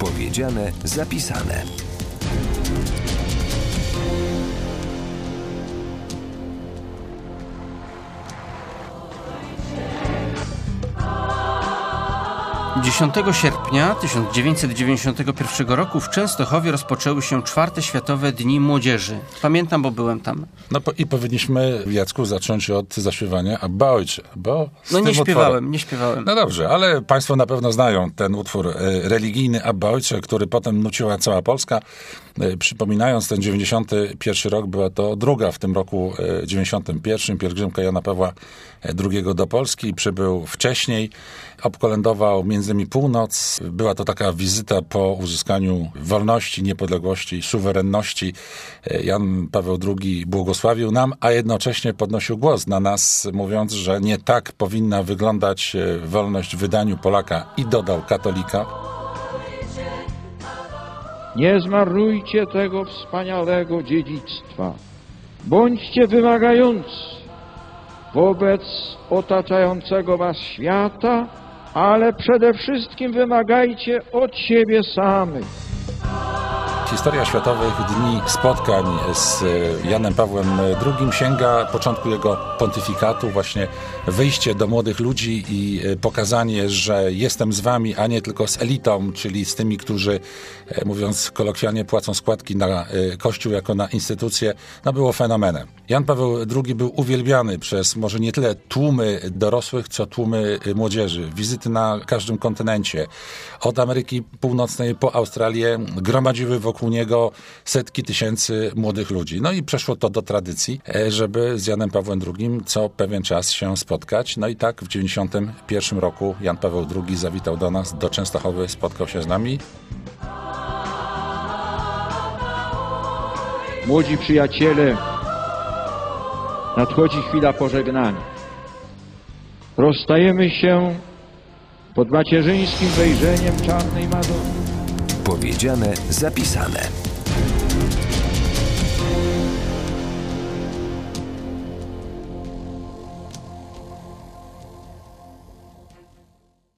Powiedziane, zapisane. Dziesiątego sierpnia 1991 roku w Częstochowie rozpoczęły się 4. Światowe Dni Młodzieży. Pamiętam, bo byłem tam. No i powinniśmy, Jacku, zacząć od zaśpiewania Abba Ojcze. Bo nie śpiewałem. No dobrze, ale państwo na pewno znają ten utwór religijny Abba Ojcze, który potem nuciła cała Polska. Przypominając ten 91 rok, była to druga w tym roku 91 pielgrzymka Jana Pawła II do Polski. Przybył wcześniej, obkolędował między innymi północ. Była to taka wizyta po uzyskaniu wolności, niepodległości, suwerenności. Jan Paweł II błogosławił nam, a jednocześnie podnosił głos na nas, mówiąc, że nie tak powinna wyglądać wolność w wydaniu Polaka i dodał katolika. Nie zmarnujcie tego wspaniałego dziedzictwa. Bądźcie wymagający wobec otaczającego was świata, ale przede wszystkim wymagajcie od siebie samych. Historia Światowych Dni Spotkań z Janem Pawłem II sięga początku jego pontyfikatu, właśnie wyjście do młodych ludzi i pokazanie, że jestem z wami, a nie tylko z elitą, czyli z tymi, którzy, mówiąc kolokwialnie, płacą składki na Kościół jako na instytucję, no było fenomenem. Jan Paweł II był uwielbiany przez może nie tyle tłumy dorosłych, co tłumy młodzieży. Wizyty na każdym kontynencie. Od Ameryki Północnej po Australię gromadziły wokół niego setki tysięcy młodych ludzi. No i przeszło to do tradycji, żeby z Janem Pawłem II co pewien czas się spotkać. No i tak w 91 roku Jan Paweł II zawitał do nas, do Częstochowy, spotkał się z nami. Młodzi przyjaciele, nadchodzi chwila pożegnania. Rozstajemy się pod macierzyńskim wejrzeniem czarnej Madony. Powiedziane, zapisane.